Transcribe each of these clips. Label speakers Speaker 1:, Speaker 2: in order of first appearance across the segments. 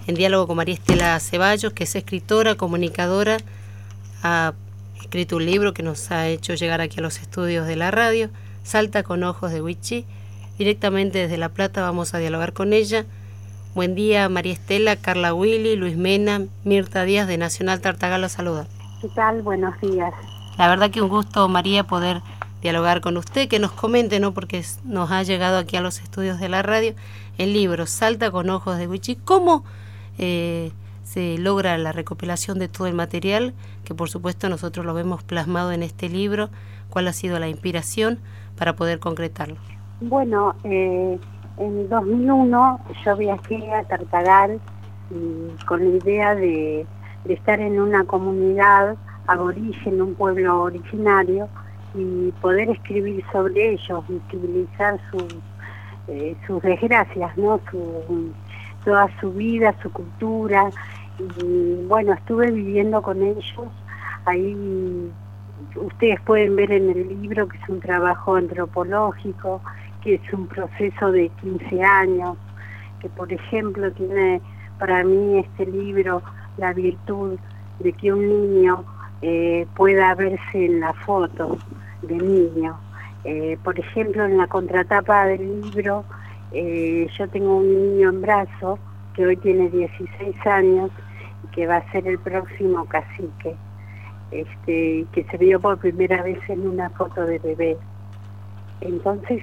Speaker 1: en diálogo con María Estela Ceballos, que es escritora, comunicadora, ha escrito un libro que nos ha hecho llegar aquí a los estudios de la radio, Salta con ojos de Huichí. Directamente desde La Plata vamos a dialogar con ella. Buen día, María Estela. Carla Willy, Luis Mena, Mirta Díaz de Nacional Tartagal, saluda.
Speaker 2: ¿Qué tal? Buenos días.
Speaker 1: La verdad que un gusto, María, poder dialogar con usted, que nos comente, ¿no? Porque nos ha llegado aquí a los estudios de la radio el libro Salta con ojos de Huichí. ¿Cómo se logra la recopilación de todo el material? Que por supuesto nosotros lo vemos plasmado en este libro. ¿Cuál ha sido la inspiración para poder concretarlo?
Speaker 2: Bueno, en 2001 yo viajé a Tartagal con la idea de estar en una comunidad aborigen, un pueblo originario, y poder escribir sobre ellos, visibilizar sus desgracias, ¿no? Toda su vida, su cultura. Y bueno, estuve viviendo con ellos. Ahí ustedes pueden ver en el libro que es un trabajo antropológico, que es un proceso de 15 años, que por ejemplo tiene para mí este libro la virtud de que un niño pueda verse en la foto de niño. Por ejemplo, en la contratapa del libro yo tengo un niño en brazo que hoy tiene 16 años y que va a ser el próximo cacique, que se vio por primera vez en una foto de bebé. Entonces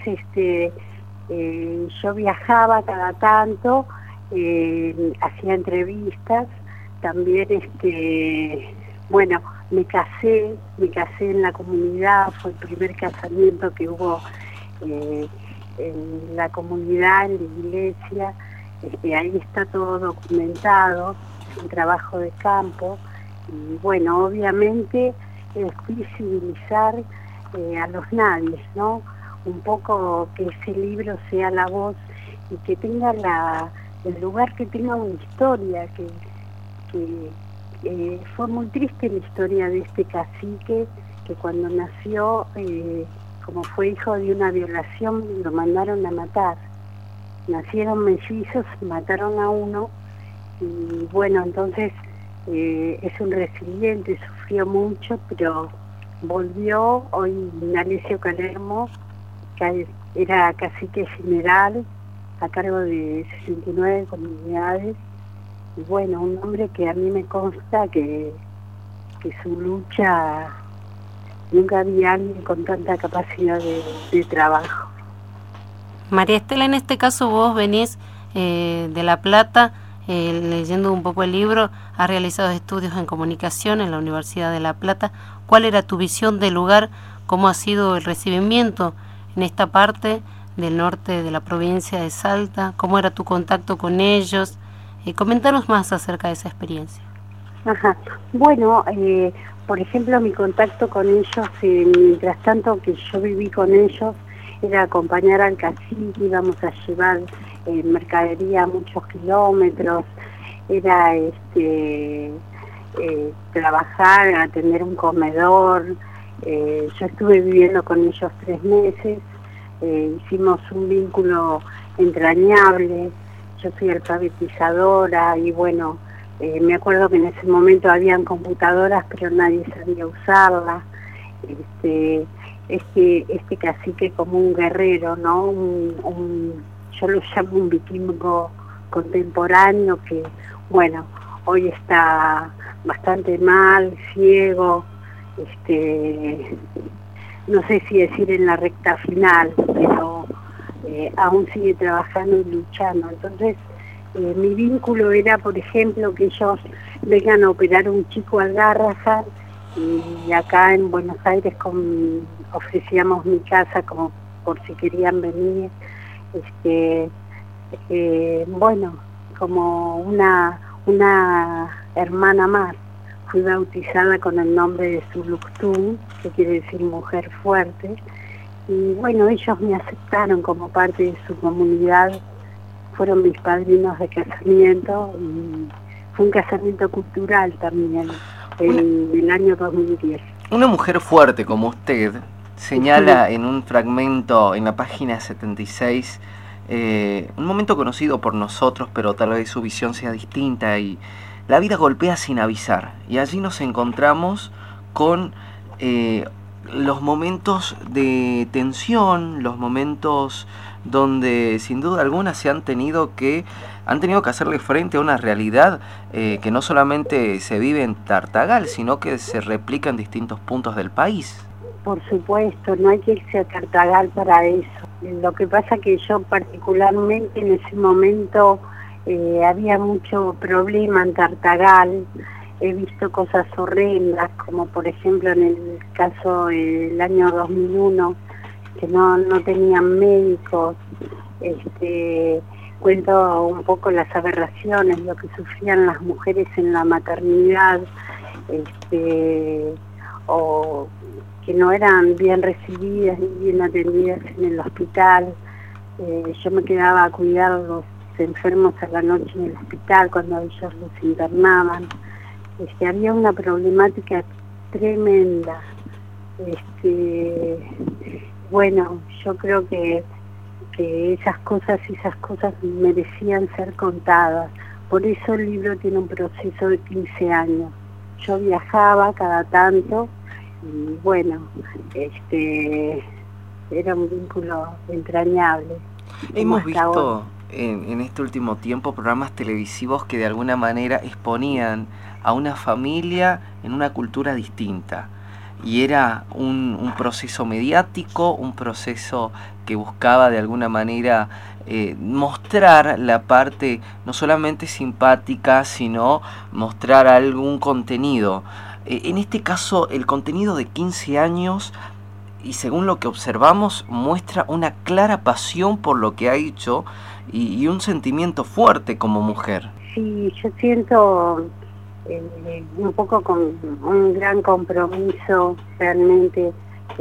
Speaker 2: yo viajaba cada tanto, hacía entrevistas, también bueno, me casé en la comunidad, fue el primer casamiento que hubo en la comunidad, en la iglesia. Ahí está todo documentado, es un trabajo de campo, y bueno, obviamente es visibilizar a los nadies, ¿no? Un poco que ese libro sea la voz y que tenga el lugar, que tenga una historia, que fue muy triste la historia de este cacique, que cuando nació, como fue hijo de una violación, lo mandaron a matar. Nacieron mellizos, mataron a uno, y bueno, entonces es un resiliente, sufrió mucho, pero volvió. Hoy Nalesio Calermo, que era cacique general a cargo de 69 comunidades, y bueno, un hombre que a mí me consta que su lucha, nunca había alguien con tanta capacidad de trabajo.
Speaker 1: María Estela, en este caso vos venís de La Plata, leyendo un poco el libro, has realizado estudios en comunicación en la Universidad de La Plata. ¿Cuál era tu visión del lugar? ¿Cómo ha sido el recibimiento en esta parte del norte de la provincia de Salta? ¿Cómo era tu contacto con ellos? Coméntanos más acerca de esa experiencia.
Speaker 2: Ajá. Bueno, por ejemplo, mi contacto con ellos, mientras tanto que yo viví con ellos, era acompañar al cacique, íbamos a llevar mercadería a muchos kilómetros, era trabajar, atender un comedor. Yo estuve viviendo con ellos 3 meses, hicimos un vínculo entrañable. Yo soy alfabetizadora y bueno, me acuerdo que en ese momento habían computadoras, pero nadie sabía usarlas. Este cacique como un guerrero, ¿no? Yo lo llamo un vikingo contemporáneo que, bueno, hoy está bastante mal, ciego, no sé si decir en la recta final, pero aún sigue trabajando y luchando. Entonces, mi vínculo era, por ejemplo, que ellos vengan a operar un chico al Garrahan, y acá en Buenos Aires ofrecíamos mi casa como por si querían venir. Bueno, como una hermana más. Fui bautizada con el nombre de Zuluktum, que quiere decir mujer fuerte, y bueno, ellos me aceptaron como parte de su comunidad, fueron mis padrinos de casamiento, y fue un casamiento cultural también, en el año 2010.
Speaker 3: Una mujer fuerte como usted señala en un fragmento en la página 76 un momento conocido por nosotros, pero tal vez su visión sea distinta, y la vida golpea sin avisar, y allí nos encontramos con los momentos de tensión, los momentos donde sin duda alguna han tenido que hacerle frente a una realidad que no solamente se vive en Tartagal, sino que se replica en distintos puntos del país.
Speaker 2: Por supuesto, no hay que irse a Tartagal para eso. Lo que pasa que yo particularmente en ese momento había mucho problema en Tartagal. He visto cosas horrendas, como por ejemplo en el caso del año 2001, que no tenían médicos. Cuento un poco las aberraciones, lo que sufrían las mujeres en la maternidad, o que no eran bien recibidas ni bien atendidas en el hospital. Yo me quedaba a cuidar a los enfermos a la noche en el hospital cuando ellos los internaban. Había una problemática tremenda. Bueno, yo creo que esas cosas merecían ser contadas. Por eso el libro tiene un proceso de 15 años. Yo viajaba cada tanto y bueno, era un vínculo entrañable.
Speaker 3: Hemos visto en este último tiempo programas televisivos que de alguna manera exponían a una familia en una cultura distinta, y era un proceso mediático, un proceso que buscaba de alguna manera mostrar la parte no solamente simpática, sino mostrar algún contenido. En este caso, el contenido de 15 años, y según lo que observamos, muestra una clara pasión por lo que ha hecho y un sentimiento fuerte como mujer.
Speaker 2: Sí, yo siento un poco con un gran compromiso, realmente.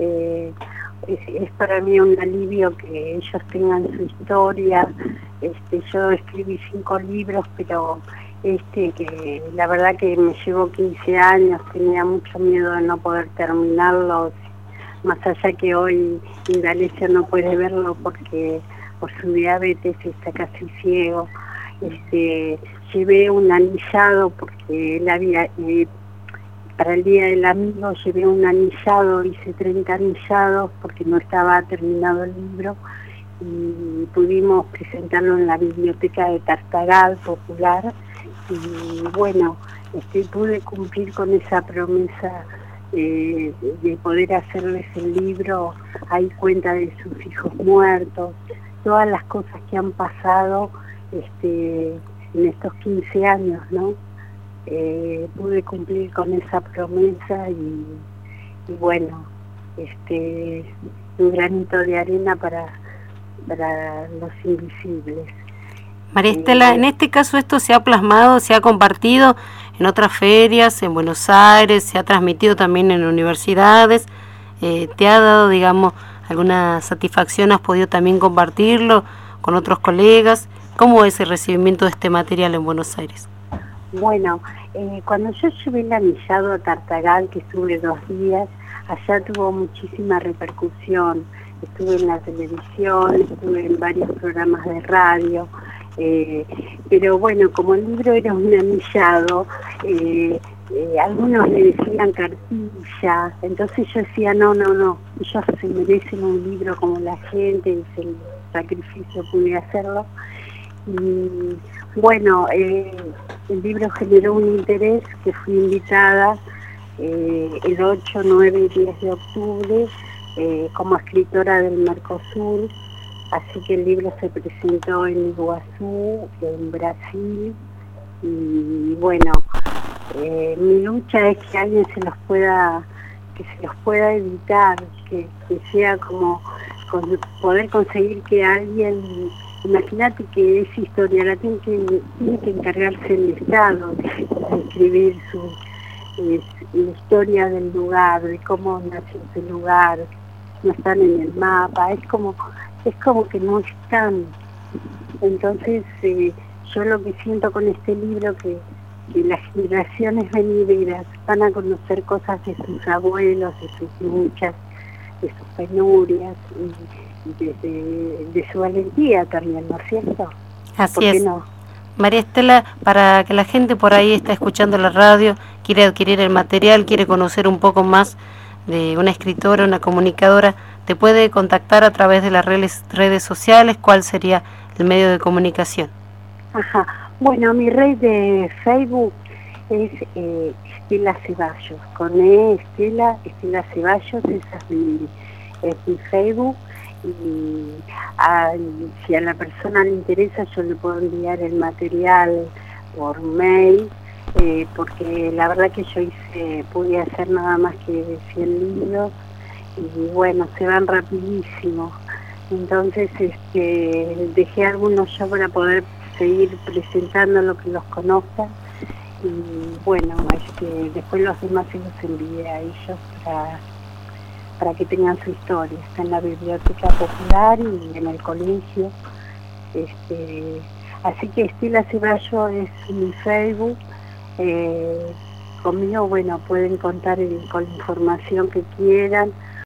Speaker 2: Es para mí un alivio que ellos tengan su historia. Yo escribí 5 libros, pero que la verdad que me llevó 15 años, tenía mucho miedo de no poder terminarlos, más allá que hoy Indalecio no puede verlo porque por su diabetes está casi ciego. Llevé un anillado porque él había, para el Día del Amigo llevé un anillado, hice 30 anillados porque no estaba terminado el libro, y pudimos presentarlo en la biblioteca de Tartagal Popular, y bueno, pude cumplir con esa promesa de poder hacerles el libro. Hay cuenta de sus hijos muertos, todas las cosas que han pasado en estos 15 años, ¿no? Pude cumplir con esa promesa y bueno, un granito de arena para los invisibles.
Speaker 1: María Estela, en este caso esto se ha plasmado, se ha compartido en otras ferias, en Buenos Aires, se ha transmitido también en universidades. ¿Te ha dado, digamos, alguna satisfacción? ¿Has podido también compartirlo con otros colegas? ¿Cómo es el recibimiento de este material en Buenos Aires?
Speaker 2: Bueno, cuando yo llevé el anillado a Tartagal, que estuve 2 días, allá tuvo muchísima repercusión. Estuve en la televisión, estuve en varios programas de radio, pero bueno, como el libro era un anillado, algunos le decían cartilla, entonces yo decía, no, ellos se merecen un libro como la gente, y el sacrificio pude hacerlo. Y bueno, el libro generó un interés, que fui invitada el 8, 9 y 10 de octubre como escritora del Mercosur, así que el libro se presentó en Iguazú, en Brasil, y bueno, mi lucha es que alguien se los pueda editar, que sea como poder conseguir que alguien, imagínate que esa historia la tiene que encargarse el Estado de escribir la historia del lugar, de cómo nació ese lugar. No están en el mapa, es como que no están. Entonces yo lo que siento con este libro, que las generaciones venideras van a conocer cosas de sus abuelos, de sus luchas, de sus penurias y de su valentía también, ¿no es cierto?
Speaker 1: Así es. No? María Estela, para que la gente por ahí está escuchando la radio, quiere adquirir el material, quiere conocer un poco más de una escritora, una comunicadora, ¿te puede contactar a través de las redes sociales? ¿Cuál sería el medio de comunicación?
Speaker 2: Ajá, bueno, mi red de Facebook es Estela Ceballos, con Estela Ceballos, esa es mi Facebook, y si a la persona le interesa yo le puedo enviar el material por mail, porque la verdad que yo pude hacer nada más que 100 libros, y bueno, se van rapidísimo, entonces dejé algunos yo para poder seguir presentando lo que los conozcan, y bueno, después los demás se los envié a ellos para que tengan su historia. Está en la biblioteca popular y en el colegio, así que Estela Ceballos es mi Facebook. Conmigo, bueno, pueden contar con la información que quieran,